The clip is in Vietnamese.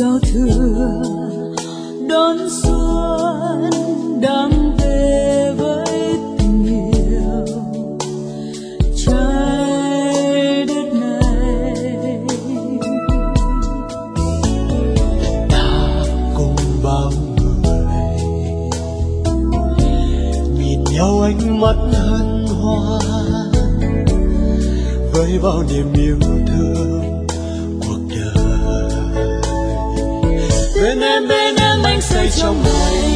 giao thừa đón xuân đang về với tình yêu trái đất này. Ta cùng bao người nhìn nhau ánh mắt hân hoan với bao niềm yêu thương cuộc đời. Bên em anh say trong ngày